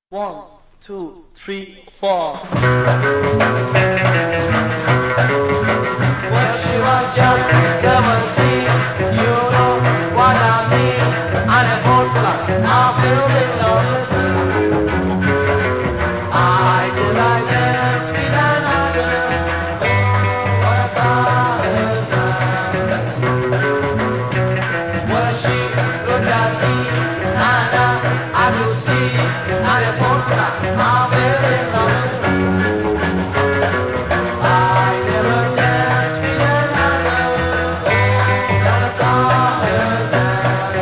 One, two, three, four. Well, she was just 17, you know what I mean. And a Portland, I fell in love with her. I could like this with another. What a star is that? Well, she looked at me, and I could see. And a Portland, I fell in love with her. I never danced with another. What a star is that?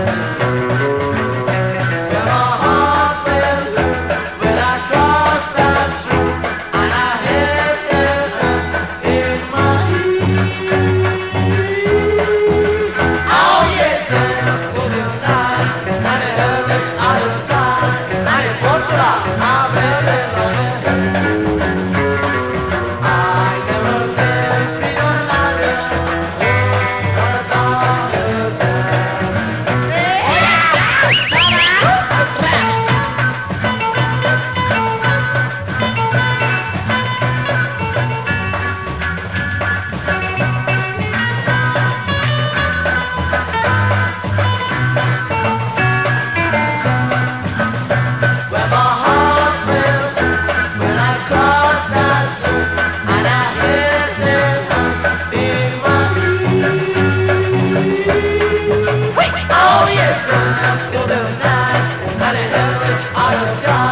When my heart fails when I cross that street, and I hit her in my heat. Oh yeah, dance to the night, and it hurts all the time, and it puts it out. I'm very lonely. I never danced with another. What a star is that? When my heart fails when I cross that street, and I hit them in my heat. Oh yeah, dance till the night, and it hurts all the time.